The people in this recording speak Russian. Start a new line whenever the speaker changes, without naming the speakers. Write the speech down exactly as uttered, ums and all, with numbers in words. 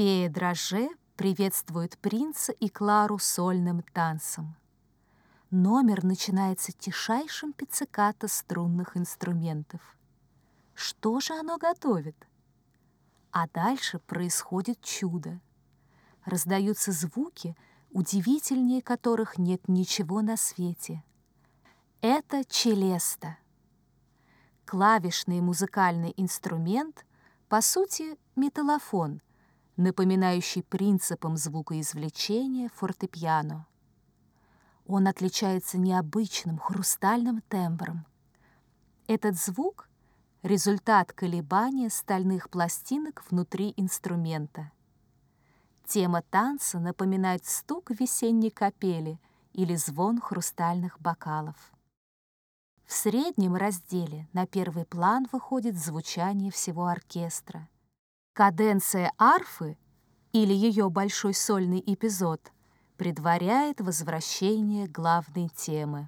Фея Драже приветствует принца и Клару сольным танцем. Номер начинается тишайшим пиццикато струнных инструментов. Что же оно готовит? А дальше происходит чудо. Раздаются звуки, удивительнее которых нет ничего на свете. Это челеста. Клавишный музыкальный инструмент, по сути, металлофон, напоминающий принципом звукоизвлечения фортепиано. Он отличается необычным хрустальным тембром. Этот звук — результат колебания стальных пластинок внутри инструмента. Тема танца напоминает стук весенней капели или звон хрустальных бокалов. В среднем разделе на первый план выходит звучание всего оркестра. Каденция арфы или ее большой сольный эпизод предваряет возвращение главной темы.